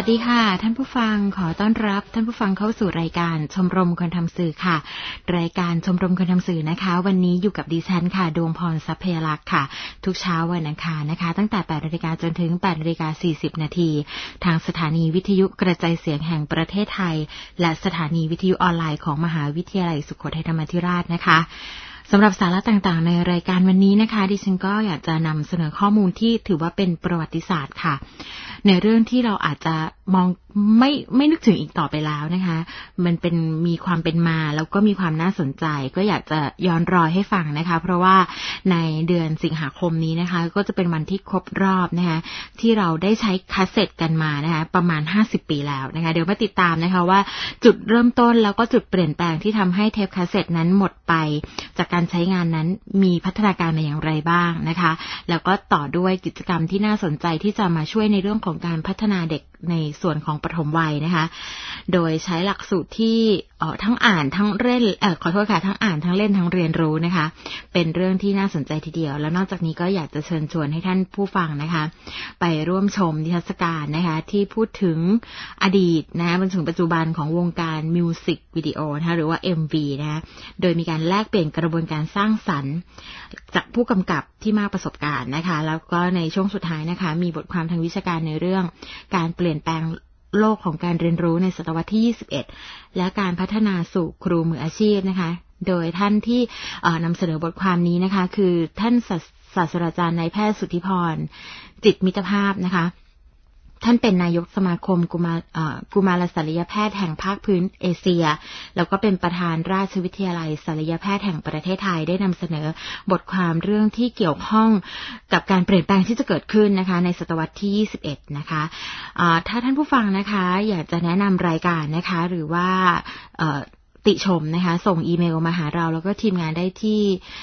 สดีค่ะท่านผู้ฟังขอต้อนรับท่านผู้ฟังเข้าสู่รายการชมรมคนทำสื่อค่ะรายการชมรมคนทำสื่อนะคะวันนี้อยู่กับดิฉันค่ะดวงพรทรัพยลักษณ์ค่ะทุกเช้าวันอังคารนะคะตั้งแต่ 8:00 นจนถึง 8:40 นทางสถานีวิทยุกระจายเสียงแห่งประเทศไทยและสถานีวิทยุออนไลน์ของมหาวิทยาลัยสุโขทัยธรรมาธิราชนะคะสำหรับสาระต่างๆในรายการวันนี้นะคะดิฉันก็อยากจะนำเสนอข้อมูลที่ถือว่าเป็นประวัติศาสตร์ค่ะในเรื่องที่เราอาจจะมองไม่นึกถึงอีกต่อไปแล้วนะคะมันเป็นมีความเป็นมาแล้วก็มีความน่าสนใจก็อยากจะย้อนรอยให้ฟังนะคะเพราะว่าในเดือนสิงหาคมนี้นะคะก็จะเป็นวันที่ครบรอบนะคะที่เราได้ใช้คาสเซ็ตกันมานะคะประมาณ50ปีแล้วนะคะเดี๋ยวมาติดตามนะคะว่าจุดเริ่มต้นแล้วก็จุดเปลี่ยนแปลงที่ทำให้เทปคาสเซ็ตนั้นหมดไปจากการใช้งานนั้นมีพัฒนาการมาอย่างไรบ้างนะคะแล้วก็ต่อด้วยกิจกรรมที่น่าสนใจที่จะมาช่วยในเรื่องของการพัฒนาเด็กในส่วนของปฐมวัยนะคะโดยใช้หลักสูตรที่ทั้งอ่านทั้งเล่นขอโทษค่ะทั้งอ่านทั้งเล่นทั้งเรียนรู้นะคะเป็นเรื่องที่น่าสนใจทีเดียวแล้วนอกจากนี้ก็อยากจะเชิญชวนให้ท่านผู้ฟังนะคะไปร่วมชมนิทรรศการนะคะที่พูดถึงอดีตนะจนถึงปัจจุบันของวงการมิวสิกวิดีโอนะคะหรือว่า MV นะคะโดยมีการแลกเปลี่ยนกระบวนการสร้างสรรค์จากผู้กำกับที่มากประสบการณ์นะคะแล้วก็ในช่วงสุดท้ายนะคะมีบทความทางวิชาการในเรื่องการเปลี่ยนแปลงโลกของการเรียนรู้ในศตวรรษที่21และการพัฒนาสู่ครูมืออาชีพนะคะโดยท่านที่นำเสนอบทความนี้นะคะคือท่านศาสตราจารย์นายแพทย์สุทธิพรจิตมิตรภาพนะคะท่านเป็นนายกสมาคมกุมารศัลยแพทย์แห่งภาคพื้นเอเชียแล้วก็เป็นประธานราชวิทยาลัยศัลยแพทย์แห่งประเทศไทยได้นำเสนอบทความเรื่องที่เกี่ยวข้องกับการเปลี่ยนแปลงที่จะเกิดขึ้นนะคะในศตวรรษที่21นะคะถ้าท่านผู้ฟังนะคะอยากจะแนะนำรายการนะคะหรือว่าติชมนะคะส่งอีเมลมาหาเราแล้วก็ทีมงานได้ที่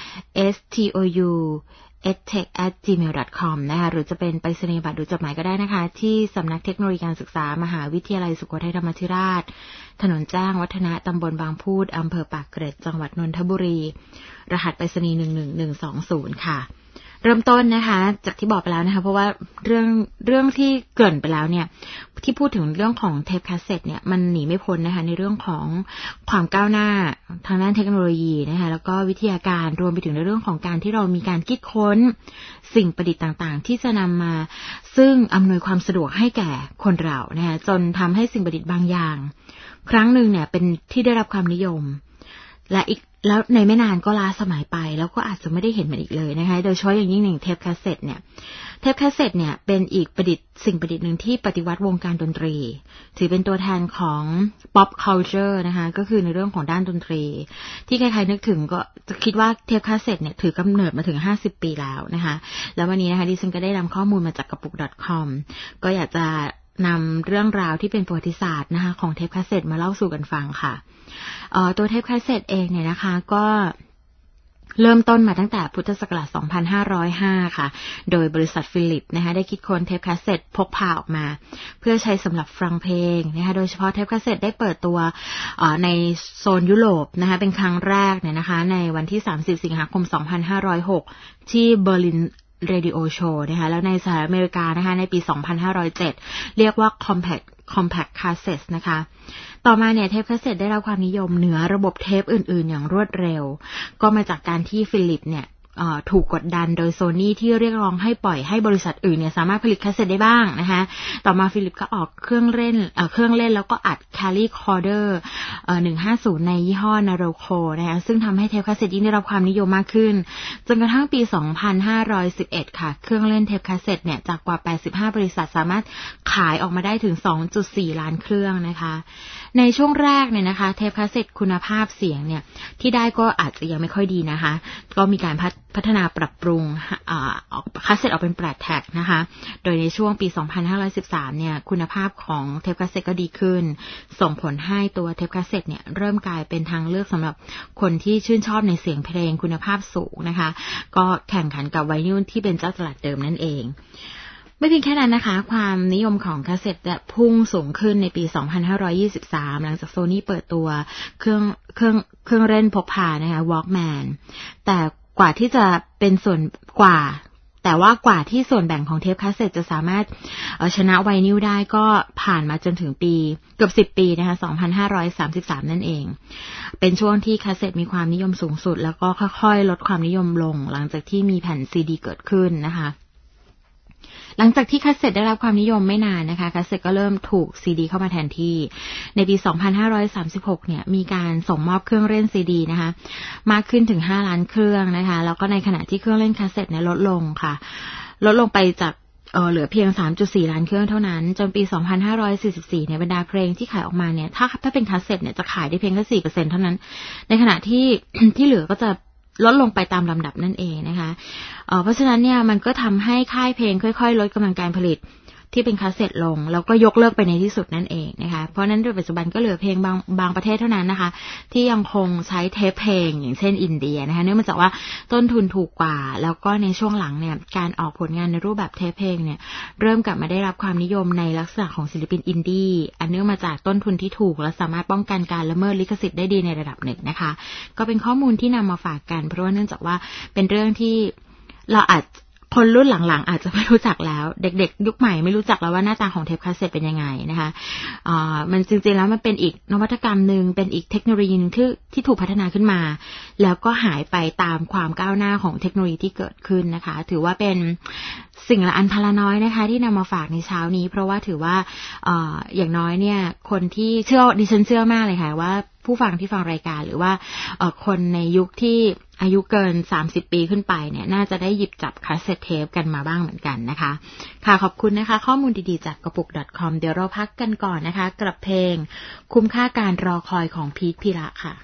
stou@edtech@gmail.com นะคะหรือจะเป็นไปรษณียบัตรหรือจดหมายก็ได้นะคะที่สำนักเทคโนโลยีการศึกษามหาวิทยาลัยสุโขทัยธรรมาธิราชถนนจ้างวัฒนะตำบลบางพูดอำเภอปากเกร็ดจังหวัดนนทบุรีรหัสไปรษณีย์11120ค่ะเริ่มต้นนะคะจากที่บอกไปแล้วนะคะเพราะว่าเรื่องที่เกริ่นไปแล้วเนี่ยที่พูดถึงเรื่องของเทปคาสเซ็ตเนี่ยมันหนีไม่พ้นนะคะในเรื่องของความก้าวหน้าทางด้านเทคโนโลยีนะคะแล้วก็วิทยาการรวมไปถึงในเรื่องของการที่เรามีการคิดค้นสิ่งประดิษฐ์ต่างๆที่จะนำมาซึ่งอำนวยความสะดวกให้แก่คนเรานะคะจนทำให้สิ่งประดิษฐ์บางอย่างครั้งหนึ่งเนี่ยเป็นที่ได้รับความนิยมแล้วในไม่นานก็ล้าสมัยไปแล้วก็อาจจะไม่ได้เห็นมันอีกเลยนะคะโดยเฉพาะอย่างยิ่งหนึ่งเทปคาสเซ็ตเนี่ยเป็นอีกสิ่งประดิษฐ์หนึ่งที่ปฏิวัติวงการดนตรีถือเป็นตัวแทนของ pop culture นะคะก็คือในเรื่องของด้านดนตรีที่ใครๆนึกถึงก็จะคิดว่าเทปคาสเซ็ตเนี่ยถือกำเนิดมาถึง50ปีแล้วนะคะแล้ววันนี้นะคะดิฉันก็ได้นำข้อมูลมาจากกระปุก .com ก็อยากจะนำเรื่องราวที่เป็นประวัติศาสตร์นะคะของเทปคาสเซ็ตมาเล่าสู่กันฟังค่ะตัวเทปคาสเซ็ตเองเนี่ยนะคะก็เริ่มต้นมาตั้งแต่พุทธศักราช 2505 ค่ะโดยบริษัทฟิลิปนะคะได้คิดค้นเทปคาสเซ็ตพกพาออกมาเพื่อใช้สำหรับฟังเพลงนะคะโดยเฉพาะเทปคาสเซ็ตได้เปิดตัวในโซนยุโรปนะคะเป็นครั้งแรกเนี่ยนะคะในวันที่30 สิงหาคม 2506 ที่เบอร์ลินRadio Show นะคะแล้วในสหรัฐอเมริกานะคะในปี 2507 เรียกว่า Compact Cassette นะคะต่อมาเนี่ยเทปคาสเซ็ตได้รับความนิยมเหนือระบบเทปอื่นๆอย่างรวดเร็วก็มาจากการที่ฟิลิปเนี่ยถูกกดดันโดยโซนี่ที่เรียกร้องให้ปล่อยให้บริษัทอื่นเนี่ยสามารถผลิตคาสเซ็ตได้บ้างนะคะต่อมาฟิลิปก็ออกเครื่องเล่นแล้วก็อัด Camcorder 150 ในยี่ห้อ Naroko นะคะซึ่งทำให้เทปคาสเซ็ตยิ่งได้รับความนิยมมากขึ้นจนกระทั่งปี 2511 ค่ะเครื่องเล่นเทปคาสเซ็ตเนี่ยจากกว่า85บริษัทสามารถขายออกมาได้ถึง 2.4 ล้านเครื่องนะคะในช่วงแรกเนี่ยนะคะเทปคาสเซ็ตคุณภาพเสียงเนี่ยที่ได้ก็อาจจะยังไม่ค่อยดีนะคะก็มีการพัฒนาปรับปรุงคาสเซ็ตออกเป็น8แท็กนะคะโดยในช่วงปี 2513 เนี่ยคุณภาพของเทปคาสเซ็ตก็ดีขึ้นส่งผลให้ตัวเทปคาสเซ็ตเนี่ยเริ่มกลายเป็นทางเลือกสำหรับคนที่ชื่นชอบในเสียงเพลงคุณภาพสูงนะคะก็แข่งขันกับไวนิลที่เป็นเจ้าตลาดเดิมนั่นเองไม่เพียงแค่นั้นนะคะความนิยมของคาสเซ็ตพุ่งสูงขึ้นในปี 2523 หลังจากโซนี่เปิดตัวเครื่องเล่นพกพานะคะ Walkman แต่กว่าที่จะเป็นส่วนกว่าแต่ว่ากว่าที่ส่วนแบ่งของเทปคาสเซ็ตจะสามารถชนะไวนิลได้ก็ผ่านมาจนถึงปีเกือบ10 ปีนะคะ2533นั่นเองเป็นช่วงที่คาสเซ็ตมีความนิยมสูงสุดแล้วก็ค่อยๆลดความนิยมลงหลังจากที่มีแผ่นซีดีเกิดขึ้นนะคะหลังจากที่คาสเซ็ตได้รับความนิยมไม่นานนะคะคาสเซ็ตก็เริ่มถูกซีดีเข้ามาแทนที่ในปี2536เนี่ยมีการส่งมอบเครื่องเล่นซีดีนะคะมากขึ้นถึง5 ล้านเครื่องนะคะแล้วก็ในขณะที่เครื่องเล่นคาสเซ็ตเนี่ยลดลงค่ะลดลงไปจากเหลือเพียง 3.4 ล้านเครื่องเท่านั้นจนปี2544เนี่ยบรรดาเพลงที่ขายออกมาเนี่ยถ้าเป็นคาสเซ็ตเนี่ยจะขายได้เพียงแค่ 4% เท่านั้นในขณะที่ ที่เหลือก็จะลดลงไปตามลำดับนั่นเองนะคะเพราะฉะนั้นเนี่ยมันก็ทำให้ค่ายเพลงค่อยๆลดกำลังการผลิตที่เป็นคาสเซ็ตลงแล้วก็ยกเลิกไปในที่สุดนั่นเองนะคะเพราะนั้นโดยปัจจุบันก็เหลือเพลงบางประเทศเท่านั้นนะคะที่ยังคงใช้เทปเพลงอย่างเช่นอินเดียนะคะเนื่องมาจากว่าต้นทุนถูกกว่าแล้วก็ในช่วงหลังเนี่ยการออกผลงานในรูปแบบเทปเพลงเนี่ยเริ่มกลับมาได้รับความนิยมในลักษณะของศิลปินอินดี้อันเนื่องมาจากต้นทุนที่ถูกและสามารถป้องกันการละเมิดลิขสิทธิ์ได้ดีในระดับหนึ่งนะคะก็เป็นข้อมูลที่นำมาฝากกันเพราะว่าเนื่องจากว่าเป็นเรื่องที่เราอาจคนรุ่นหลังๆอาจจะไม่รู้จักแล้วเด็กๆยุคใหม่ไม่รู้จักแล้วว่าหน้าตาของเทปคาสเซ็ตเป็นยังไงนะคะมันจริงๆแล้วมันเป็นอีกนวัตกรรมนึงเป็นอีกเทคโนโลยีนึงที่ถูกพัฒนาขึ้นมาแล้วก็หายไปตามความก้าวหน้าของเทคโนโลยีที่เกิดขึ้นนะคะถือว่าเป็นสิ่งละอันพละน้อยนะคะที่นำมาฝากในเช้านี้เพราะว่าถือว่าอย่างน้อยเนี่ยคนที่ดิฉันเชื่อมากเลยค่ะว่าผู้ฟังที่ฟังรายการหรือว่าคนในยุคที่อายุเกิน30 ปีขึ้นไปเนี่ยน่าจะได้หยิบจับคาสเซ็ตเทปกันมาบ้างเหมือนกันนะคะค่ะขอบคุณนะคะข้อมูลดีๆจากกระปุก .com เดี๋ยวเราพักกันก่อนนะคะกับเพลงคุ้มค่าการรอคอยของพีทพีระค่ะ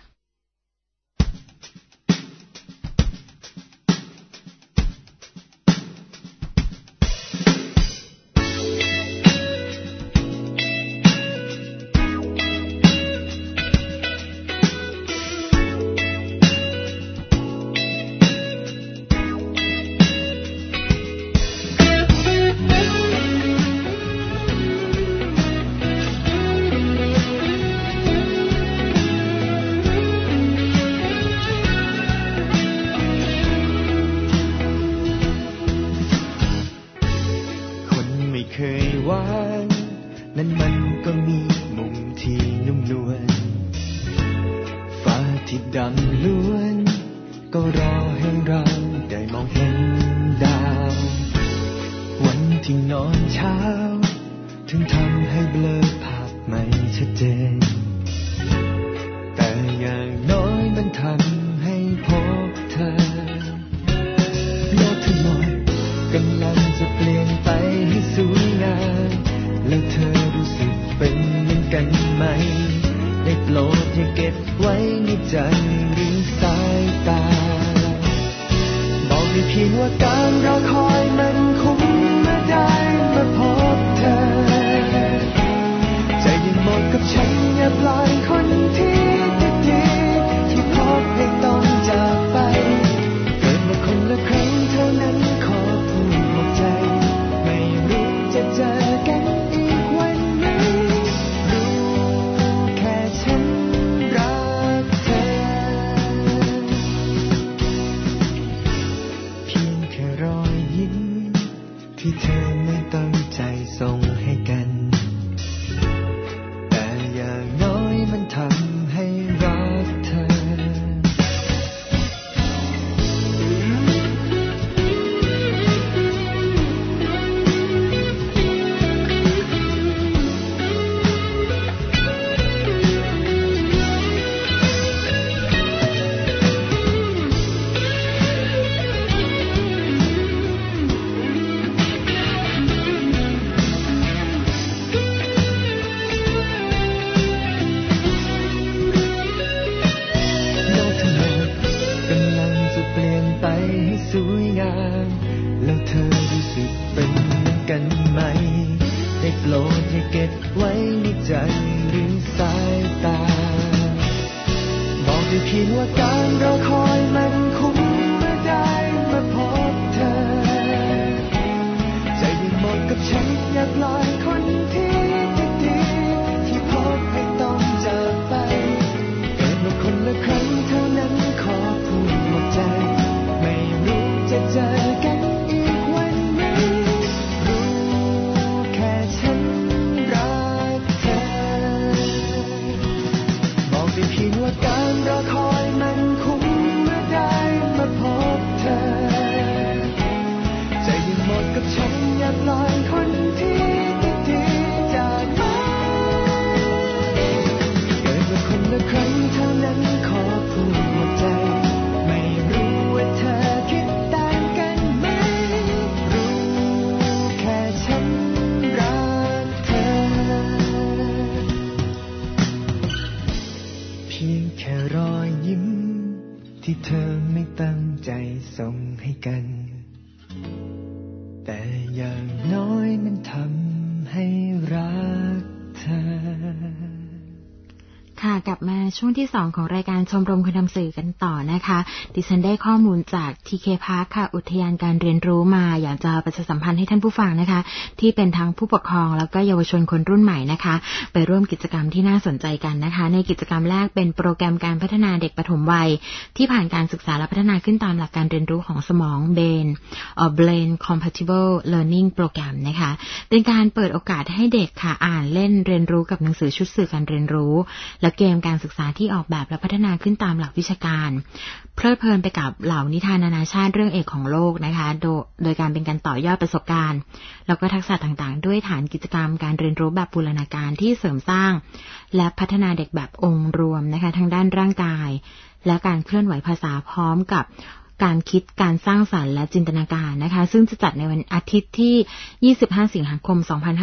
นั้นมันก็มีมุมที่นุ่มนวลฟ้าที่ดำล้วนก็รอให้เราได้มองเห็นดาววันที่นอนเช้าถึงทำให้เบลอภาพไม่ชัดเจนแต่อย่างน้อยมันทำให้พบเธอโลกทั้งหมดกำลังจะเปลี่ยนไปให้สวยงามแล้วเธอรู้สึกเป็นเหมือนกันไหมได้โปรดอย่าเก็บไว้ในใจหรือสายตาบอกได้เพียงว่าการรอคอยมันคุ้มเมื่อได้มาพบเธอใจยังหมดกับฉันอย่าปล่อยคนที่ดีๆที่พบให้ต้องจากไปเกิดมาคนละครั้งเท่านั้นขอพูดหมดใจไม่รู้จะเจอกันอีกวันไหนรู้แค่ฉันรักเธอเพียงแค่รอยยิ้มที่เธอไม่ตั้งใจส่งให้กันแต่อย่างน้อยมันทำให้รักเธอสวยงามแล้วเธอรู้สึกเป็นเหมือนกันไหมได้โปรดอย่าเก็บไว้ในใจหรือสายตาบอกได้เพียงว่าการรอคอยมันคุ้มเมื่อได้มาพบเธอใจยังหมดกับฉันอยากลอยคนที่ดีๆที่พบให้ต้องจากไปเกิดมาคนละครั้งเท่านั้นขอพูดหมดใจจะเจอกันอีกวักันแต่อย่างน้อยมันทำให้รักเธอค่ะกลับมาช่วงที่2ของรายการชมรมคุณธรรมสื่อกันต่อนะคะดิฉันได้ข้อมูลจาก TK Park ค่ะอุทยานการเรียนรู้มาอยากจะประชาสัมพันธ์ให้ท่านผู้ฟังนะคะที่เป็นทั้งผู้ปกครองแล้วก็เยาวชนคนรุ่นใหม่นะคะไปร่วมกิจกรรมที่น่าสนใจกันนะคะในกิจกรรมแรกเป็นโปรแกรมการพัฒนาเด็กปฐมวัยที่ผ่านการศึกษาและพัฒนาขึ้นตามหลักการเรียนรู้ของสมอง Brain Compatible Learning Program นะคะเป็นการเปิดโอกาสให้เด็กค่ะอ่านเล่นเรียนรู้กับหนังสือชุดสื่อการเรียนรู้และเกมการศึกษาที่ออกแบบและพัฒนาขึ้นตามหลักวิชาการเพลิดเพลินไปกับเหล่านิทานนานาชาติเรื่องเอกของโลกนะคะโดยการเป็นการต่อยอดประสบการณ์แล้วก็ทักษะต่างๆด้วยฐานกิจกรรมการเรียนรู้แบบบูรณาการที่เสริมสร้างและพัฒนาเด็กแบบองค์รวมนะคะทั้งด้านร่างกายและการเคลื่อนไหวภาษาพร้อมกับการคิดการสร้างสรรค์และจินตนาการนะคะซึ่งจะจัดในวันอาทิตย์ที่25สิงหาคม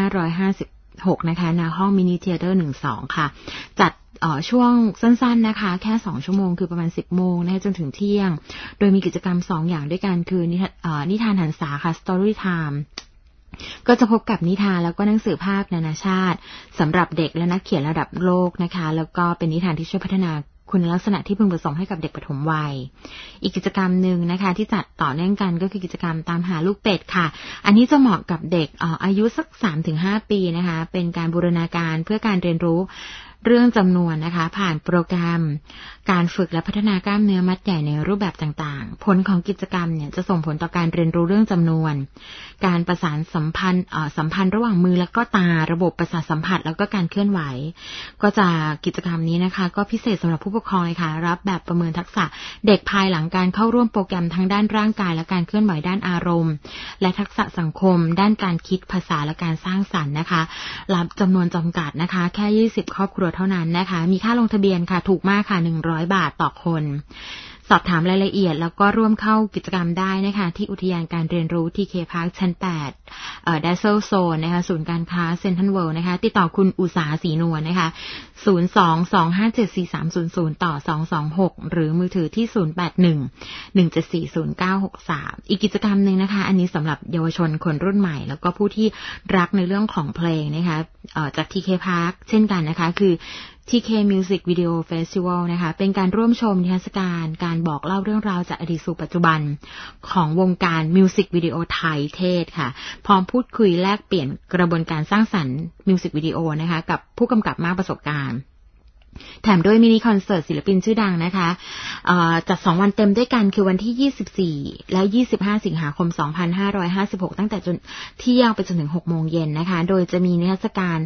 2556นะคะณห้องมินิเธียเตอร์12ค่ะจัดช่วงสั้นๆนะคะแค่2ชั่วโมงคือประมาณ 10 โมงนะคะจนถึงเที่ยงโดยมีกิจกรรม2อย่างด้วยกันคือนิทานหันษาค่ะ Story Time ก็จะพบกับนิทานแล้วก็หนังสือภาพนานาชาติสำหรับเด็กและนักเขียนระดับโลกนะคะแล้วก็เป็นนิทานที่ช่วยพัฒนาคุณลักษณะที่พึงประสงค์ให้กับเด็กปฐมวัยอีกกิจกรรมนึงนะคะที่จัดต่อเนื่องกันก็คือกิจกรรมตามหาลูกเป็ดค่ะอันนี้จะเหมาะกับเด็กอายุสัก 3-5 ปีนะคะเป็นการบูรณาการเพื่อการเรียนรู้เรื่องจำนวนนะคะผ่านโปรแกรมการฝึกและพัฒนากล้ามเนื้อมัดใหญ่ในรูปแบบต่างๆผลของกิจกรรมเนี่ยจะส่งผลต่อการเรียนรู้เรื่องจำนวนการประสานสัมพันธ์ระหว่างมือและก็ตาระบบประสาทสัมผัสแล้วก็การเคลื่อนไหวก็จะกิจกรรมนี้นะคะก็พิเศษสำหรับผู้ปกครองเลยค่ะรับแบบประเมินทักษะเด็กภายหลังการเข้าร่วมโปรแกรมทั้งด้านร่างกายและการเคลื่อนไหวด้านอารมณ์และทักษะสังคมด้านการคิดภาษาและการสร้างสรรค์นะคะรับจำนวนจำกัดนะคะแค่20ครอบครัวเท่านั้นนะคะมีค่าลงทะเบียนค่ะถูกมากค่ะ100 บาทต่อคนสอบถามรายละเอียดแล้วก็ร่วมเข้ากิจกรรมได้นะคะที่อุทยานการเรียนรู้ TK Park ชั้น8Dazzle Zone นะคะศูนย์การค้า Central World นะคะติดต่อคุณอุษาศรีนวลนะคะ022574300ต่อ226หรือมือถือที่0811740963อีกกิจกรรมนึงนะคะอันนี้สำหรับเยาวชนคนรุ่นใหม่แล้วก็ผู้ที่รักในเรื่องของเพลงนะคะจาก TK Park เช่นกันนะคะคือTK Music Video Festival นะคะเป็นการร่วมชมนิทรรศการบอกเล่าเรื่องราวจากอดีตสู่ปัจจุบันของวงการมิวสิกวิดีโอไทยเทศค่ะพร้อมพูดคุยแลกเปลี่ยนกระบวนการสร้างสรรค์มิวสิกวิดีโอนะคะกับผู้กำกับมากประสบการณ์แถมด้วยมินิคอนเสิร์ตศิลปินชื่อดังนะคะจัด2วันเต็มด้วยกันคือวันที่24และ25สิงหาคม2556ตั้งแต่เที่ยงไปจนถึง 6 โมงเย็นนะคะโดยจะมีนิทรรศการ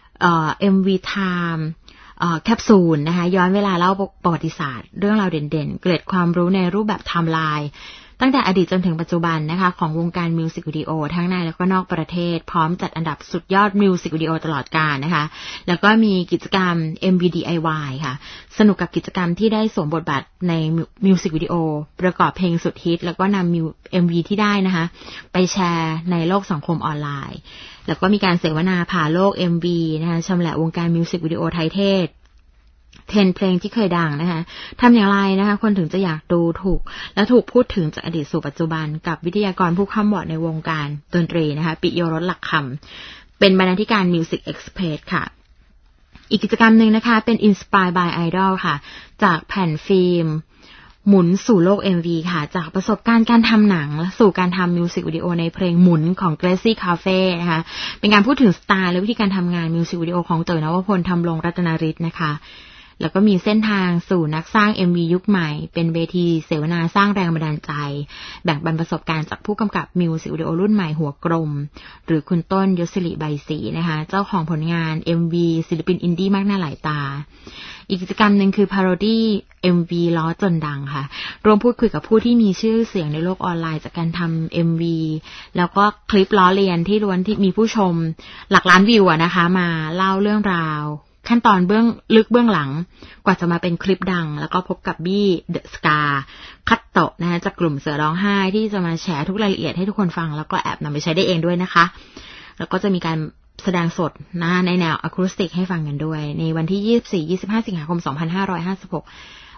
MV Timeแคปซูลนะคะย้อนเวลาเล่าประวัติศาสตร์เรื่องราวเด่นๆเกร็ดความรู้ในรูปแบบไทม์ไลน์ตั้งแต่อดีตจนถึงปัจจุบันนะคะของวงการมิวสิกวิดีโอทั้งในและก็นอกประเทศพร้อมจัดอันดับสุดยอดมิวสิกวิดีโอตลอดกาลนะคะแล้วก็มีกิจกรรม MV-DIY ค่ะสนุกกับกิจกรรมที่ได้สวมบทบาทในมิวสิกวิดีโอประกอบเพลงสุดฮิตแล้วก็นำMV ที่ได้นะคะไปแชร์ในโลกสังคมออนไลน์แล้วก็มีการเสวนาผ่าโลก MV นะคะชำแหละวงการมิวสิกวิดีโอไทยเทศ10 เพลงที่เคยดังนะคะทำอย่างไรนะคะคนถึงจะอยากดูถูกพูดถึงจากอดีตสู่ปัจจุบันกับวิทยากรผู้ค้ำวอร์ดในวงการดนตรีนะคะปิโยรสหลักคำเป็นบรรณาธิการ Music Express ค่ะอีกกิจกรรมหนึ่งนะคะเป็น Inspire by Idol ค่ะจากแผ่นฟิล์มหมุนสู่โลก MV ค่ะจากประสบการณ์การทำหนังสู่การทำมิวสิกวิดีโอในเพลงหมุนของ Gracie Cafe นะคะเป็นการพูดถึงสไตล์และวิธีการทำงานมิวสิกวิดีโอของเต๋อนวพล ธำรงรัตนฤทธิ์นะคะแล้วก็มีเส้นทางสู่นักสร้าง MV ยุคใหม่เป็นเวทีเสวนาสร้างแรงบันดาลใจแบ่งปันประสบการณ์จากผู้กำกับมิวสิกวิดีโอรุ่นใหม่หัวกลมหรือคุณต้นยศิริใบศรีนะคะเจ้าของผลงาน MV ศิลปินอินดี้มากหน้าหลายตาอีกกิจกรรมหนึ่งคือ Parody MV ล้อจนดังค่ะรวมพูดคุยกับผู้ที่มีชื่อเสียงในโลกออนไลน์จากการทำ MV แล้วก็คลิปล้อเลียนที่ล้วนที่มีผู้ชมหลักล้านวิวนะคะมาเล่าเรื่องราวขั้นตอนเบื้องหลังกว่าจะมาเป็นคลิปดังแล้วก็พบกับบี้เดอะสกาคัตโตะนะคะจากกลุ่มเสือร้องไห้ที่จะมาแชร์ทุกรายละเอียดให้ทุกคนฟังแล้วก็แอบนำไปใช้ได้เองด้วยนะคะแล้วก็จะมีการแสดงสดในแนวอะคูสติกให้ฟังกันด้วยในวันที่24-25สิงหาคม2556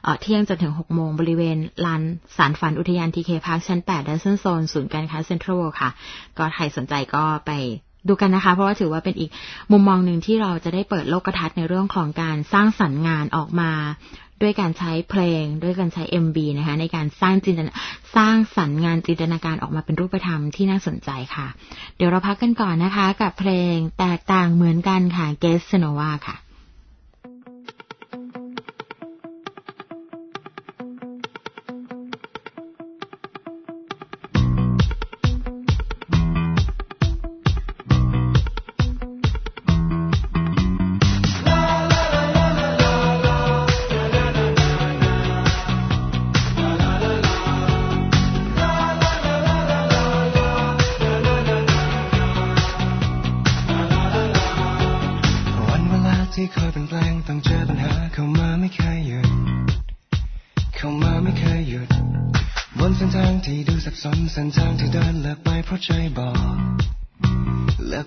เที่ยงจนถึง 6 โมงบริเวณลานสารฝันอุทยาน TK Park ชั้น 8 Danson Zone ศูนย์การค้า Central World ค่ะก็ใครสนใจก็ไปดูกันนะคะเพราะว่าถือว่าเป็นอีกมุมมองหนึ่งที่เราจะได้เปิดโลกทัศน์ในเรื่องของการสร้างสรรค์งานออกมาด้วยการใช้เพลงด้วยการใช้ MV นะคะในการสร้างสรรค์งานจินตนาการออกมาเป็นรูปธรรมที่น่าสนใจค่ะเดี๋ยวเราพักกันก่อนนะคะกับเพลงแตกต่างเหมือนกันค่ะ Ges Nova ค่ะที่เคยเป็นแปลงต้องเจอปัญหาเข้ามาไม่เคยหยุดบนเส้นทางที่ดูสับสนเส้นทางที่เดินเลิกไปเพราะใจบอกแล้ว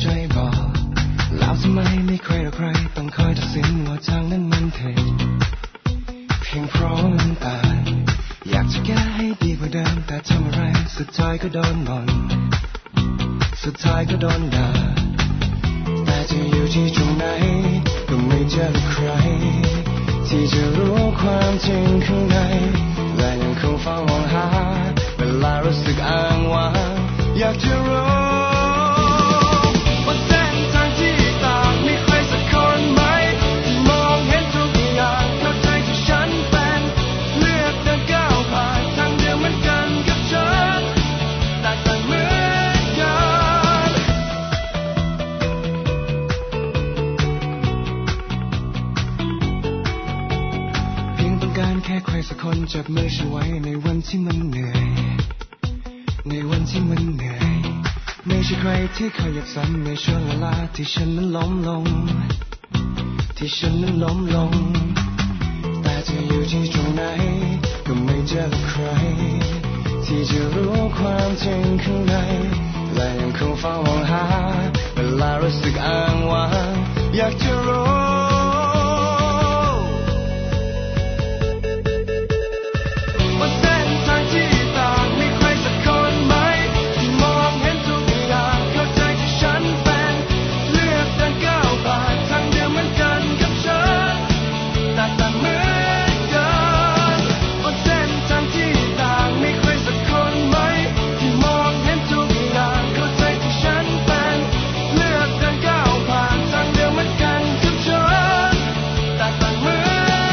ทำไมไม่ใครหรอกใครต้องคอยตัดสินว่าทางนั้นมันผิดเพียงเพราะมันต่างอยากจะแก้ให้ดีกว่าเดิมแต่ทำอะไรสุดท้ายก็โดนบ่นสุดท้ายก็โดนด่าแต่จะอยู่ที่ตรงไหนก็ไม่เจอใครที่จะรู้ความจริงข้างในและยังคงเฝ้ามองหาเวลารู้สึกอ้างว้างอยากจะรู้ว่าเส้นทางที่ต่างมีใครสักคนไหมที่มองเห็นทุกอย่างเข้าใจที่ฉันเป็นเลือกเดินก้าวผ่านทางเดียวเหมือนกันกับฉันแต่ต่างเหมือนกันเพียงต้องการแค่ใครสักคนจับมือฉันไว้ในวันที่มันเหนื่อยไม่ใช่ใครที่คอยอยากซ้ำในช่วงเวลาที่ฉันนั้นล้มลงแต่จะอยู่ที่ตรงไหนก็ไม่เจอใครที่จะรู้ความจริงข้างในและยังคงเฝ้ามองหาเวลารู้สึกอ้างว้างอยากจะรู้ว่าเส้นทางที่ต่างมีใครสักคนไหมที่มองเห็นทุกอย่างเข้าใจที่ฉันเป็นเลือกเดินก้าวผ่านทางเดียวเหมือนกันกับฉันแต่ต่างเหมือนกันว่าเส้นทางที่ต่างมีใครสักคนไหมที่มองเห็นทุกอย่างเข้าใจที่ฉันเป็นเลือกเดินก้าวผ่านทางเดียวเหมือนกันกับฉันแต่ต่างเหมือนกัน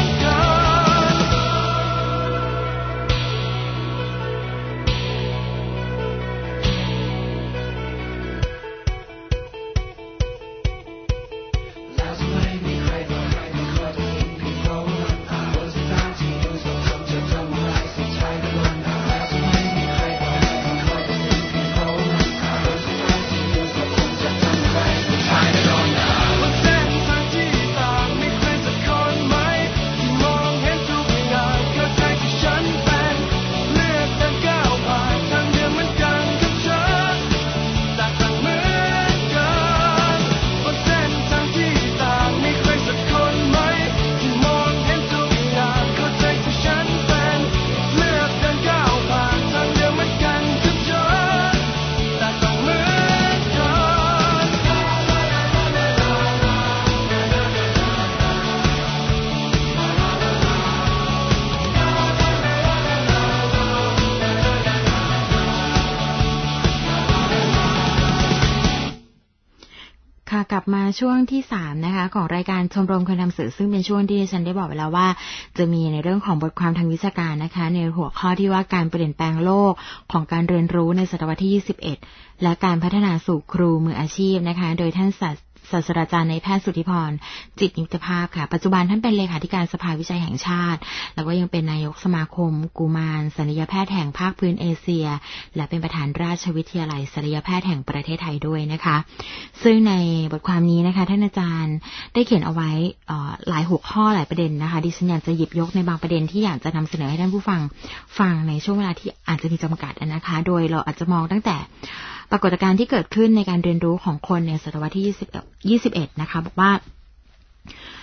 กลับมาช่วงที่3นะคะของรายการชมรมคนทำสื่อซึ่งเป็นช่วงที่ฉันได้บอกไปแล้วว่าจะมีในเรื่องของบทความทางวิชาการนะคะในหัวข้อที่ว่าการเปลี่ยนแปลงโลกของการเรียนรู้ในศตวรรษที่21และการพัฒนาสู่ครูมืออาชีพนะคะโดยท่านศาสตราจารย์นายแพทย์สุทธิพรจิตนิติภาพค่ะปัจจุบันท่านเป็นเลขาธิการสภาวิจัยแห่งชาติแล้วก็ยังเป็นนายกสมาคมกุมารศัลยแพทย์แห่งภาคพื้นเอเชียและเป็นประธานราชวิทยาลัยศัลยแพทย์แห่งประเทศไทยด้วยนะคะซึ่งในบทความนี้นะคะท่านอาจารย์ได้เขียนเอาไว้หลายหัวข้อหลายประเด็นนะคะดิฉันอยากจะหยิบยกในบางประเด็นที่อยากจะนำเสนอให้ท่านผู้ฟังในช่วงเวลาที่อาจจะมีจำกัดนะคะโดยเราอาจจะมองตั้งแต่ปรากฏการณ์ที่เกิดขึ้นในการเรียนรู้ของคนในศตวรรษที่21นะคะบอกว่า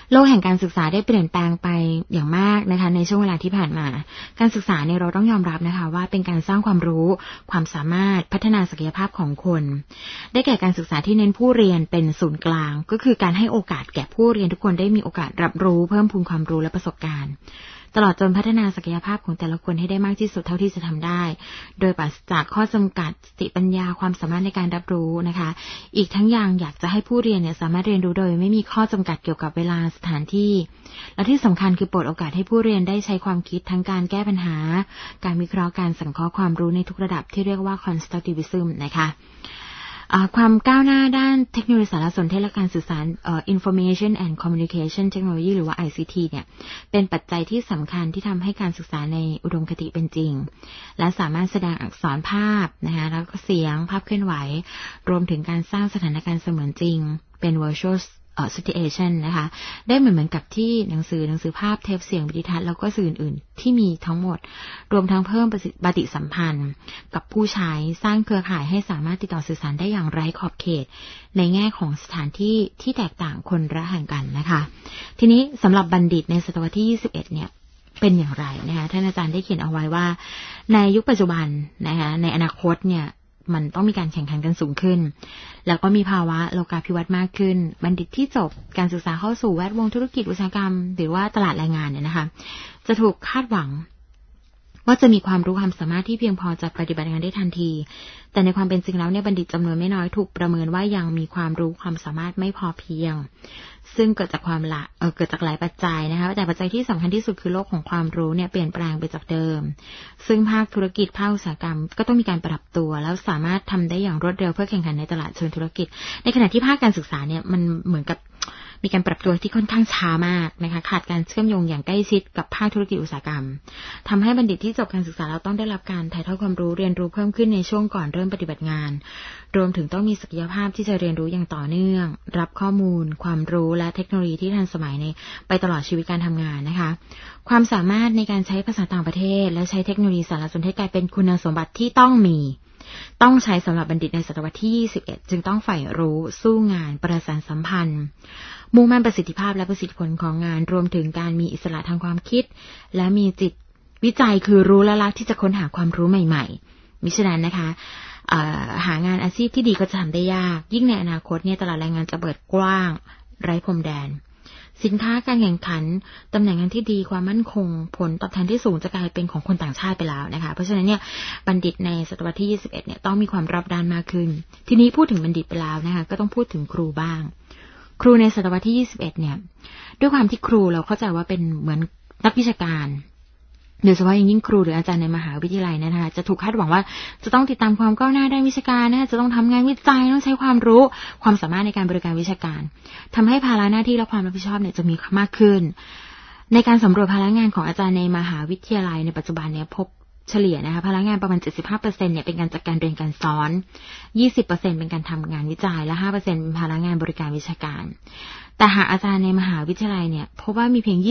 โลกแห่งการศึกษาได้เปลี่ยนแปลงไปอย่างมากนะคะในช่วงเวลาที่ผ่านมาการศึกษาเนี่ยเราต้องยอมรับนะคะว่าเป็นการสร้างความรู้ความสามารถพัฒนาศักยภาพของคนได้แก่การศึกษาที่เน้นผู้เรียนเป็นศูนย์กลางก็คือการให้โอกาสแก่ผู้เรียนทุกคนได้มีโอกาสรับรู้เพิ่มพูนความรู้และประสบการณ์ตลอดจนพัฒนาศักยภาพของแต่ละคนให้ได้มากที่สุดเท่าที่จะทำได้โดยปราศจากข้อจำกัดสติปัญญาความสามารถในการรับรู้นะคะอีกทั้งยังอยากจะให้ผู้เรียนเนี่ยสามารถเรียนรู้โดยไม่มีข้อจำกัดเกี่ยวกับเวลาสถานที่และที่สำคัญคือเปิดโอกาสให้ผู้เรียนได้ใช้ความคิดทั้งการแก้ปัญหาการวิเคราะห์การสังเคราะห์ความรู้ในทุกระดับที่เรียกว่า constructivism นะคะความก้าวหน้าด้านเทคโนโลยีสารสนเทศและการสื่อสารinformation and communication technology หรือว่า ICT เนี่ยเป็นปัจจัยที่สำคัญที่ทำให้การศึกษาในอุดมคติเป็นจริงและสามารถแสดงอักษรภาพนะคะแล้วก็เสียงภาพเคลื่อนไหวรวมถึงการสร้างสถานการณ์เสมือนจริงเป็น virtual situation นะคะได้เหมือนกับที่หนังสือภาพเทปเสียงวิดีทัศน์แล้วก็สื่ออื่นๆที่มีทั้งหมดรวมทั้งเพิ่มปฏิสัมพันธ์กับผู้ใช้สร้างเครือข่ายให้สามารถติดต่อสื่อสารได้อย่างไร้ขอบเขตในแง่ของสถานที่ที่แตกต่างคนละแห่งกันนะคะทีนี้สำหรับบัณฑิตในศตวรรษที่21เนี่ยเป็นอย่างไรนะคะท่านอาจารย์ได้เขียนเอาไว้ว่าในยุคปัจจุบันนะคะในอนาคตเนี่ยมันต้องมีการแข่งขันกันสูงขึ้นแล้วก็มีภาวะโลกาภิวัตน์มากขึ้นบัณฑิตที่จบการศึกษาเข้าสู่แวดวงธุรกิจอุตสาหกรรมหรือว่าตลาดแรงงานเนี่ยนะคะจะถูกคาดหวังว่าจะมีความรู้ความสามารถที่เพียงพอจะปฏิบัติงานได้ทันทีแต่ในความเป็นจริงแล้วเนี่ยบัณฑิตจำนวนไม่น้อยถูกประเมินว่ายังมีความรู้ความสามารถไม่พอเพียงซึ่งเกิดจากเกิดจากหลายปัจจัยนะคะแต่ปัจจัยที่สำคัญที่สุดคือโลกของความรู้เนี่ยเปลี่ยนแปลงไปจากเดิมซึ่งภาคธุรกิจภาคอุตสาหกรรมก็ต้องมีการปรับตัวแล้วสามารถทำได้อย่างรวดเร็วเพื่อแข่งขันในตลาดเชิงธุรกิจในขณะที่ภาคการศึกษาเนี่ยมันเหมือนกับมีการปรับตัวที่ค่อนข้างช้ามากนะคะขาดการเชื่อมโยงอย่างใกล้ชิดกับภาคธุรกิจอุตสาหกรรมทำให้บัณฑิตที่จบการศึกษาแล้วต้องได้รับการถ่ายทอดความรู้เรียนรู้เพิ่มขึ้นในช่วงก่อนเริ่มปฏิบัติงานรวมถึงต้องมีศักยภาพที่จะเรียนรู้อย่างต่อเนื่องรับข้อมูลความรู้และเทคโนโลยีที่ทันสมัยในไปตลอดชีวิตการทำงานนะคะความสามารถในการใช้ภาษาต่างประเทศและใช้เทคโนโลยีสารสนเทศกลายเป็นคุณสมบัติที่ต้องใช้สำหรับบัณฑิตในศตวรรษที่21จึงต้องใฝ่รู้สู้งานประสานสัมพันธ์มุ่งมั่นประสิทธิภาพและประสิทธิผลของงานรวมถึงการมีอิสระทางความคิดและมีจิตวิจัยคือรู้และรักที่จะค้นหาความรู้ใหม่ๆมิฉะนั้นนะคะหางานอาชีพที่ดีก็จะทำได้ยากยิ่งในอนาคตเนี่ยตลาดแรงงานจะเปิดกว้างไร้พรมแดนสินค้าการแข่งขันตำแหน่งงานที่ดีความมั่นคงผลตอบแทนที่สูงจะกลายเป็นของคนต่างชาติไปแล้วนะคะเพราะฉะนั้นเนี่ยบัณฑิตในศตวรรษที่21เนี่ยต้องมีความรอบด้านมากขึ้นทีนี้พูดถึงบัณฑิตไปแล้วนะคะก็ต้องพูดถึงครูบ้างครูในศตวรรษที่21เนี่ยด้วยความที่ครูเราเข้าใจว่าเป็นเหมือนนักวิชาการโดยเฉพาะอย่างยิ่งครูหรืออาจารย์ในมหาวิทยาลัยนะคะจะถูกคาดหวังว่าจะต้องติดตามความก้าวหน้าด้านวิชาการนะจะต้องทำงานวิจัยต้องใช้ความรู้ความสามารถในการบริการวิชาการทำให้ภาระหน้าที่และความรับผิดชอบเนี่ยจะมีมากขึ้นในการสำรวจภาระงานของอาจารย์ในมหาวิทยาลัยในปัจจุบันเนี่ยพบเฉลี่ยนะคะภาระงานประมาณ 75% เนี่ยเป็นการจัดการเรียนการสอน 20% เป็นการทำงานวิจัยและ 5% เป็นภาระงานบริการวิชาการแต่หากอาจารย์ในมหาวิทยาลัยเนี่ยพบว่ามีเพียง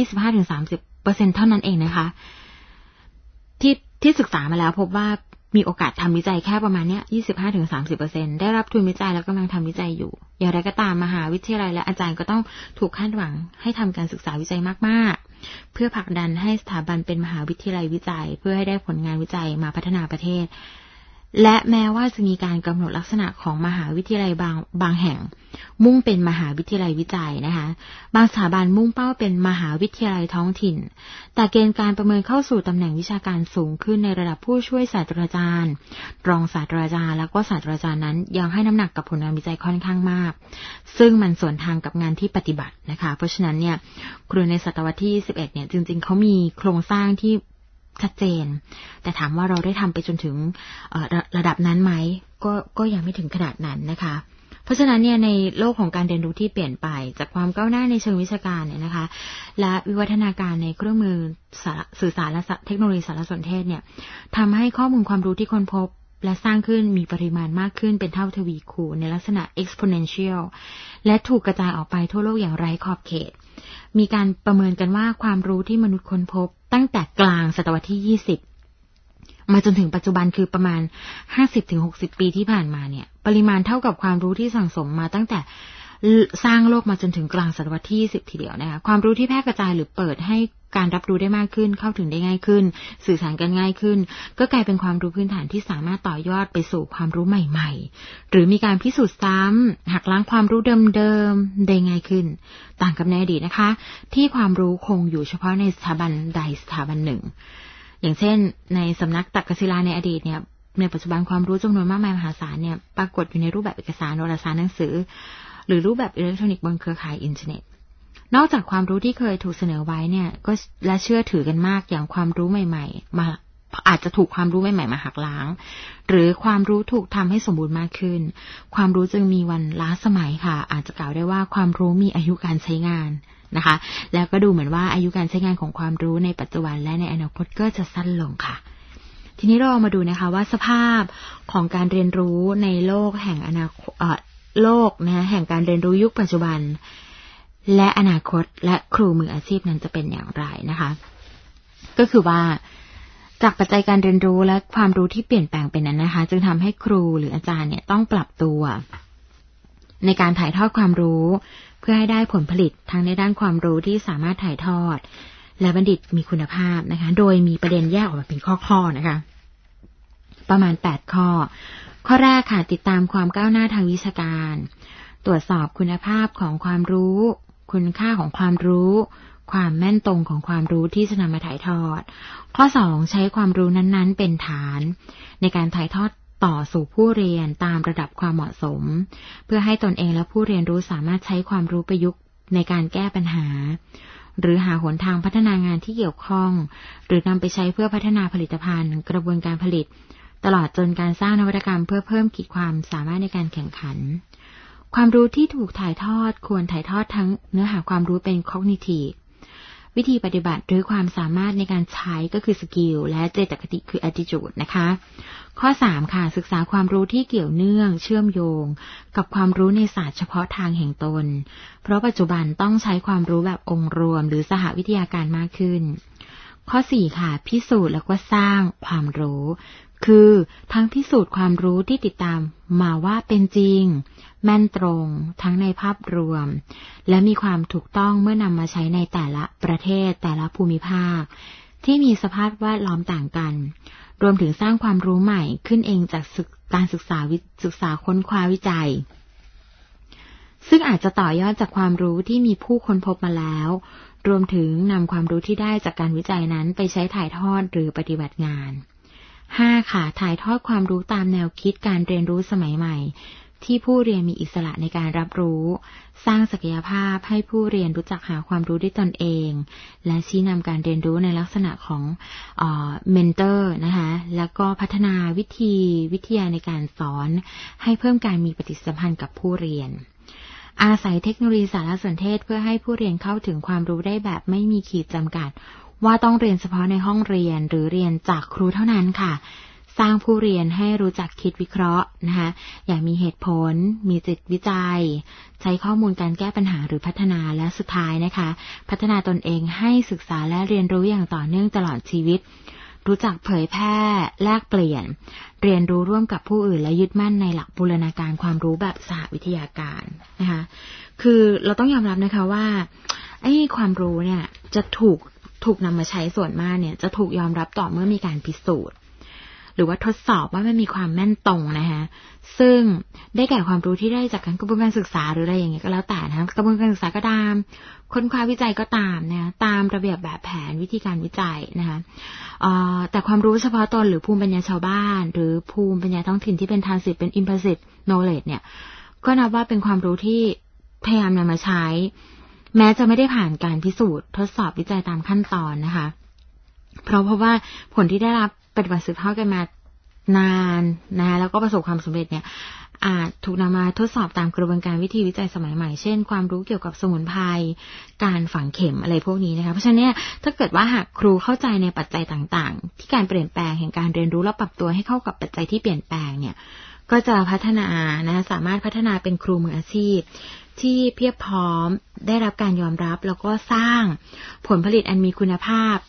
25-30% เท่านั้นเองนะคะที่ศึกษามาแล้วพบว่ามีโอกาสทำวิจัยแค่ประมาณเนี้ย 25-30% ได้รับทุนวิจัยแล้วกำลังทำวิจัยอยู่อย่างไรก็ตามมหาวิทยาลัยและอาจารย์ก็ต้องถูกคาดหวังให้ทำการศึกษาวิจัยมากๆเพื่อผลักดันให้สถาบันเป็นมหาวิทยาลัยวิจัยเพื่อให้ได้ผลงานวิจัยมาพัฒนาประเทศและแม้ว่าจะมีการกำหนดลักษณะของมหาวิทยาลัยบางแห่งมุ่งเป็นมหาวิทยาลัยวิจัยนะคะบางสถาบันมุ่งเป้าเป็นมหาวิทยาลัยท้องถิ่นแต่เกณฑ์การประเมินเข้าสู่ตำแหน่งวิชาการสูงขึ้นในระดับผู้ช่วยศาสตราจารย์รองศาสตราจารย์แล้วก็ศาสตราจารย์นั้นยังให้น้ำหนักกับผลงานวิจัยค่อนข้างมากซึ่งมันสวนทางกับงานที่ปฏิบัตินะคะเพราะฉะนั้นเนี่ยครูในศตวรรษที่21เนี่ยจริงๆเขามีโครงสร้างที่ชัดเจนแต่ถามว่าเราได้ทำไปจนถึงระดับนั้นไหมก็ยังไม่ถึงขนาดนั้นนะคะเพราะฉะนั้นเนี่ยในโลกของการเรียนรู้ที่เปลี่ยนไปจากความก้าวหน้าในเชิงวิชาการเนี่ยนะคะและวิวัฒนาการในเครื่องมือสื่อสารและเทคโนโลยีสารสนเทศเนี่ยทำให้ข้อมูลความรู้ที่ค้นพบและสร้างขึ้นมีปริมาณมากขึ้นเป็นเท่าทวีคูณในลักษณะ exponential และถูกกระจายออกไปทั่วโลกอย่างไร้ขอบเขตมีการประเมินกันว่าความรู้ที่มนุษย์ค้นพบตั้งแต่กลางศตวรรษที่20มาจนถึงปัจจุบันคือประมาณ 50-60 ปีที่ผ่านมาเนี่ยปริมาณเท่ากับความรู้ที่สั่งสมมาตั้งแต่สร้างโลกมาจนถึงกลางศตวรรษที่20ทีเดียวนะคะความรู้ที่แพร่กระจายหรือเปิดให้การรับรู้ได้มากขึ้นเข้าถึงได้ง่ายขึ้นสื่อสารกันง่ายขึ้นก็กลายเป็นความรู้พื้นฐานที่สามารถต่อยอดไปสู่ความรู้ใหม่ๆหรือมีการพิสูจน์ซ้ำหักล้างความรู้เดิมๆได้ง่ายขึ้นต่างกับในอดีตนะคะที่ความรู้คงอยู่เฉพาะในสถาบันใดสถาบันหนึ่งอย่างเช่นในสำนักตรรกศิลาในอดีตเนี่ยในปัจจุบันความรู้จำนวนมากมายมหาศาลเนี่ยปรากฏอยู่ในรูปแบบเอกสารวารสารหนังสือหรือรูปแบบอิเล็กทรอนิกส์บนเครือข่ายอินเทอร์เน็ตนอกจากความรู้ที่เคยถูกเสนอไว้เนี่ยก็และเชื่อถือกันมากอย่างความรู้ใหม่ๆมาอาจจะถูกความรู้ใหม่ๆมาหักล้างหรือความรู้ถูกทำให้สมบูรณ์มากขึ้นความรู้จึงมีวันล้าสมัยค่ะอาจจะกล่าวได้ว่าความรู้มีอายุการใช้งานนะคะแล้วก็ดูเหมือนว่าอายุการใช้งานของความรู้ในปัจจุบันและในอนาคตก็จะสั้นลงค่ะทีนี้เรามาดูนะคะว่าสภาพของการเรียนรู้ในโลกแห่งอนาคตโลกนะแห่งการเรียนรู้ยุคปัจจุบันและอนาคตและครูมืออาชีพนั้นจะเป็นอย่างไรนะคะก็คือว่าจากปัจจัยการเรียนรู้และความรู้ที่เปลี่ยนแปลงเป็นนั้นนะคะจึงทำให้ครูหรืออาจารย์เนี่ยต้องปรับตัวในการถ่ายทอดความรู้เพื่อให้ได้ผลผลิตทั้งในด้านความรู้ที่สามารถถ่ายทอดและบัณฑิตมีคุณภาพนะคะโดยมีประเด็นแยกออกมาเป็นข้อๆนะคะประมาณ8ข้อแรกค่ะติดตามความก้าวหน้าทางวิชาการตรวจสอบคุณภาพของความรู้คุณค่าของความรู้ความแม่นตรงของความรู้ที่จะนำมาถ่ายทอดข้อ2ใช้ความรู้นั้นๆเป็นฐานในการถ่ายทอดต่อสู่ผู้เรียนตามระดับความเหมาะสมเพื่อให้ตนเองและผู้เรียนรู้สามารถใช้ความรู้ประยุกต์ในการแก้ปัญหาหรือหาหนทางพัฒนางานที่เกี่ยวข้องหรือนำไปใช้เพื่อพัฒนาผลิตภัณฑ์กระบวนการผลิตตลอดจนการสร้างนวัตกรรมเพื่อเพิ่มขีดความสามารถในการแข่งขันความรู้ที่ถูกถ่ายทอดควรถ่ายทอดทั้งเนื้อหาความรู้เป็น cognitive วิธีปฏิบัติหรือความสามารถในการใช้ก็คือ skill และเจตคติคือ attitude นะคะข้อ3ค่ะศึกษาความรู้ที่เกี่ยวเนื่องเชื่อมโยงกับความรู้ในศาสตร์เฉพาะทางแห่งตนเพราะปัจจุบันต้องใช้ความรู้แบบองค์รวมหรือสหวิทยาการมากขึ้นข้อ4ค่ะพิสูจน์แล้วก็สร้างความรู้คือทั้งพิสูจน์ความรู้ที่ติดตามมาว่าเป็นจริงแม่นตรงทั้งในภาพรวมและมีความถูกต้องเมื่อนำมาใช้ในแต่ละประเทศแต่ละภูมิภาคที่มีสภาพแวดล้อมต่างกันรวมถึงสร้างความรู้ใหม่ขึ้นเองจากการศึกษาค้นคว้าวิจัยซึ่งอาจจะต่อยอดจากความรู้ที่มีผู้ค้นพบมาแล้วรวมถึงนำความรู้ที่ได้จากการวิจัยนั้นไปใช้ถ่ายทอดหรือปฏิบัติงาน5ค่ะถ่ายทอดความรู้ตามแนวคิดการเรียนรู้สมัยใหม่ที่ผู้เรียนมีอิสระในการรับรู้สร้างศักยภาพให้ผู้เรียนรู้จักหาความรู้ด้วยตนเองและชี้นำการเรียนรู้ในลักษณะของเมนเตอร์นะคะแล้วก็พัฒนาวิทยาในการสอนให้เพิ่มการมีปฏิสัมพันธ์กับผู้เรียนอาศัยเทคโนโลยีสารสนเทศเพื่อให้ผู้เรียนเข้าถึงความรู้ได้แบบไม่มีขีดจำกัดว่าต้องเรียนเฉพาะในห้องเรียนหรือเรียนจากครูเท่านั้นค่ะสร้างผู้เรียนให้รู้จักคิดวิเคราะห์นะคะอย่างมีเหตุผลมีจิตวิจัยใช้ข้อมูลการแก้ปัญหาหรือพัฒนาและสุดท้ายนะคะพัฒนาตนเองให้ศึกษาและเรียนรู้อย่างต่อเนื่องตลอดชีวิตรู้จักเผยแพร่แลกเปลี่ยนเรียนรู้ร่วมกับผู้อื่นและยึดมั่นในหลักบูรณาการความรู้แบบสหวิทยาการนะคะคือเราต้องยอมรับนะคะว่าไอ้ความรู้เนี่ยจะถูกนำมาใช้ส่วนมากเนี่ยจะถูกยอมรับต่อเมื่อมีการพิสูจน์หรือว่าทดสอบว่ามันมีความแม่นตรงนะคะซึ่งได้แก่ความรู้ที่ได้จากการกระบวนการศึกษาหรืออะไรอย่างเงี้ยก็แล้วแต่นะกระบวนการศึกษาก็ตามค้นคว้าวิจัยก็ตามนะตามระเบียบแบบแผนวิธีการวิจัยนะคะแต่ความรู้เฉพาะตนหรือภูมิปัญญาชาวบ้านหรือภูมิปัญญาท้องถิ่นที่เป็น tacit เป็น implicit knowledge เนี่ยก็นับว่าเป็นความรู้ที่พยายามนำมาใช้แม้จะไม่ได้ผ่านการพิสูจน์ทดสอบวิจัยตามขั้นตอนนะคะเพราะว่าผลที่ได้รับปฏิบัติสืบทอดกันมานานนะแล้วก็ประสบความสำเร็จเนี่ยอาจถูกนำมาทดสอบตามกระบวนการวิธีวิจัยสมัยใหม่เช่นความรู้เกี่ยวกับสมุนไพรการฝังเข็มอะไรพวกนี้นะคะเพราะฉะนั้นถ้าเกิดว่าหากครูเข้าใจในปัจจัยต่างๆที่การเปลี่ยนแปลงแห่งการเรียนรู้และปรับตัวให้เข้ากับปัจจัยที่เปลี่ยนแปลงเนี่ยก็จะพัฒนานะสามารถพัฒนาเป็นครูมืออาชีพที่เพียบพร้อมได้รับการยอมรับแล้วก็สร้างผลผลิตอันมีคุณภาพ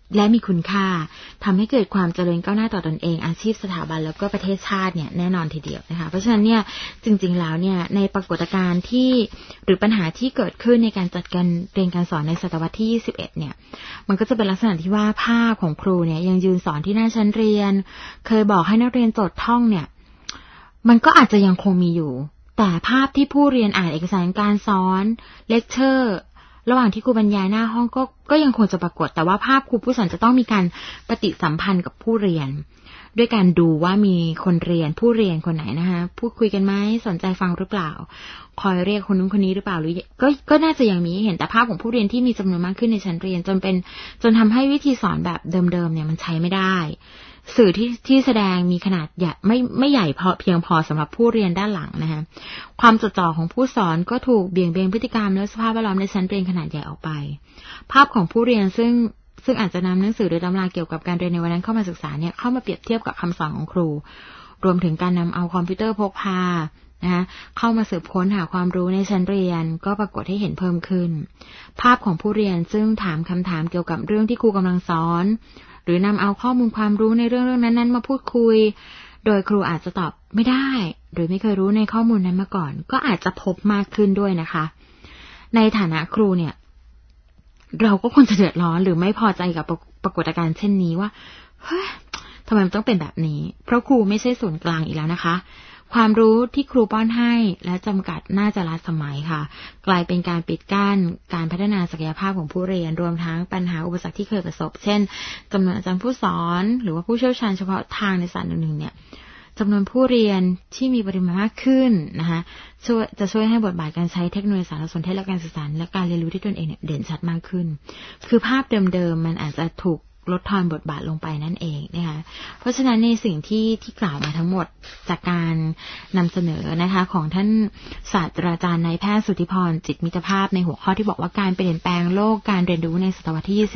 และมีคุณค่าทำให้เกิดความเจริญก้าวหน้าต่อตนเองอาชีพสถาบันแล้วก็ประเทศชาติเนี่ยแน่นอนทีเดียวนะคะเพราะฉะนั้นเนี่ยจริงๆแล้วเนี่ยในปรากฏการณ์ที่หรือปัญหาที่เกิดขึ้นในการจัดการเรียนการสอนในศตวรรษที่21เนี่ยมันก็จะเป็นลักษณะที่ว่าภาพของครูเนี่ยยังยืนสอนที่หน้าชั้นเรียนเคยบอกให้นักเรียนจดท่องเนี่ยมันก็อาจจะยังคงมีอยู่แต่ภาพที่ผู้เรียนอ่านเอกสารการสอนเลคเชอร์ระหว่างที่ครูบรรยายหน้าห้องก็ยังคงจะปรากฏแต่ว่าภาพครูผู้สอนจะต้องมีการปฏิสัมพันธ์กับผู้เรียนด้วยการดูว่ามีคนเรียนผู้เรียนคนไหนนะคะพูดคุยกันไหมสนใจฟังหรือเปล่าคอยเรียกคนนู้นคนนี้หรือเปล่าหรือก็น่าจะยังมีเห็นแต่ภาพของผู้เรียนที่มีจำนวนมากขึ้นในชั้นเรียนจนทำให้วิธีสอนแบบเดิมๆเนี่ยมันใช้ไม่ได้สื่อที่แสดงมีขนาดใหญ่ไม่ใหญ่พอเพียงพอสำหรับผู้เรียนด้านหลังนะคะความจดจ่อของผู้สอนก็ถูกเบี่ยงเบนพฤติกรรมและสภาพแวดล้อมในชั้นเรียนขนาดใหญ่ออกไปภาพของผู้เรียนซึ่งอาจจะนำหนังสือหรือตำราเกี่ยวกับการเรียนในวันนั้นเข้ามาศึกษาเนี่ยเข้ามาเปรียบเทียบกับคำสอนของครูรวมถึงการนำเอาคอมพิวเตอร์พกพานะคะเข้ามาสืบค้นหาความรู้ในชั้นเรียนก็ปรากฏให้เห็นเพิ่มขึ้นภาพของผู้เรียนซึ่งถามคำถามเกี่ยวกับเรื่องที่ครูกำลังสอนหรือนำเอาข้อมูลความรู้ในเรื่องนั้นๆมาพูดคุยโดยครูอาจจะตอบไม่ได้หรือไม่เคยรู้ในข้อมูลนั้นมาก่อนก็อาจจะพบมากขึ้นด้วยนะคะในฐานะครูเนี่ยเราก็ควรจะเดือดร้อนหรือไม่พอใจกับปรากฏการณ์เช่นนี้ว่าเฮ้ยทำไมมันต้องเป็นแบบนี้เพราะครูไม่ใช่ศูนย์กลางอีกแล้วนะคะความรู้ที่ครูป้อนให้และจำกัดน่าจะล้าสมัยค่ะกลายเป็นการปิดกั้นการพัฒนาศักยภาพของผู้เรียนรวมทั้งปัญหาอุปสรรคที่เคยประสบเช่นจำนวนอาจารย์ผู้สอนหรือว่าผู้เชี่ยวชาญเฉพาะทางในศาสตร์หนึ่งๆเนี่ยจำนวนผู้เรียนที่มีปริมาณมากขึ้นนะคะจะช่วยให้บทบาทการใช้เทคโนโลยีสารสนเทศและการสื่อสารและการเรียนรู้ที่ตนเองเนี่ยเด่นชัดมากขึ้นคือภาพเดิมๆมันอาจจะถูกลดทอนบทบาทลงไปนั่นเองนะคะเพราะฉะนั้นในสิ่งที่กล่าวมาทั้งหมดจากการนำเสนอนะคะของท่านศาสตราจารย์นายแพทย์สุทธิพรจิตมิตรภาพในหัวข้อที่บอกว่าการเปลี่ยนแปลงโลกการเรียนรู้ในศตวรรษที่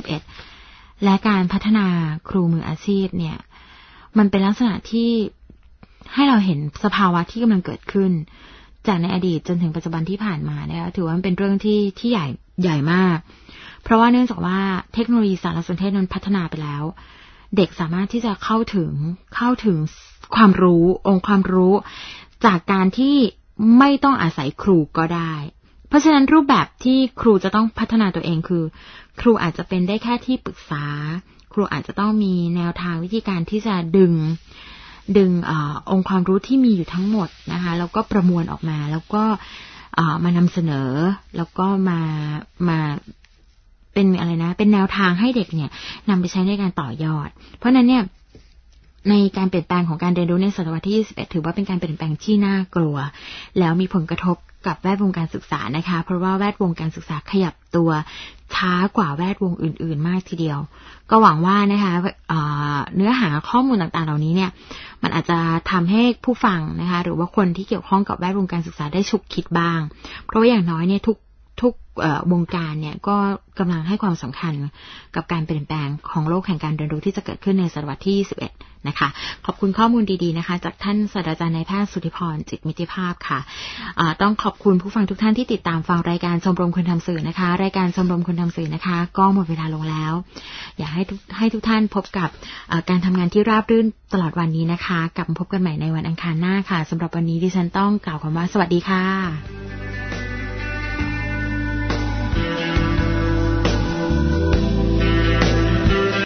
21และการพัฒนาครูมืออาชีพเนี่ยมันเป็นลักษณะที่ให้เราเห็นสภาวะที่กำลังเกิดขึ้นจากในอดีตจนถึงปัจจุบันที่ผ่านมานะคะถือว่ามันเป็นเรื่องที่ใหญ่มากเพราะว่าเนื่องจากว่าเทคโนโลยีสารสนเทศนั้นพัฒนาไปแล้วเด็กสามารถที่จะเข้าถึงความรู้องค์ความรู้จากการที่ไม่ต้องอาศัยครูก็ได้เพราะฉะนั้นรูปแบบที่ครูจะต้องพัฒนาตัวเองคือครูอาจจะเป็นได้แค่ที่ปรึกษาครูอาจจะต้องมีแนวทางวิธีการที่จะดึงองค์ความรู้ที่มีอยู่ทั้งหมดนะคะแล้วก็ประมวลออกมาแล้วก็มานำเสนอแล้วก็มาเป็นอะไรนะเป็นแนวทางให้เด็กเนี่ยนำไปใช้ในการต่อยอดเพราะนั้นเนี่ยในการเปลี่ยนแปลงของการเรียนรู้ในศตวรรษที่21ถือว่าเป็นการเปลี่ยนแปลงที่น่ากลัวแล้วมีผลกระทบกับแวดวงการศึกษานะคะเพราะว่าแวดวงการศึกษาขยับตัวช้ากว่าแวดวงอื่นๆมากทีเดียวก็หวังว่านะคะเนื้อหาข้อมูลต่างๆเหล่านี้เนี่ยมันอาจจะทำให้ผู้ฟังนะคะหรือว่าคนที่เกี่ยวข้องกับแวดวงการศึกษาได้ฉุกคิดบ้างเพราะว่าอย่างน้อยเนี่ยทุกวงการเนี่ยก็กำลังให้ความสำคัญกับการเปลี่ยนแปลงของโลกแห่งการเรียนรู้ที่จะเกิดขึ้นในศตวรรษที่21นะคะขอบคุณข้อมูลดีๆนะคะจากท่านศาสตราจารย์นายแพทย์สุทธิพรจิตมิตรภาพค่ะต้องขอบคุณผู้ฟังทุกท่านที่ติดตามฟังรายการชมรมคนทำสื่อนะคะรายการชมรมคนทำสื่อนะคะก็หมดเวลาลงแล้วอยากให้ทุกท่านพบกับการทำงานที่ราบรื่นตลอดวันนี้นะคะกลับมาพบกันใหม่ในวันอังคารหน้าค่ะสำหรับวันนี้ดิฉันต้องกล่าวคำว่าสวัสดีค่ะ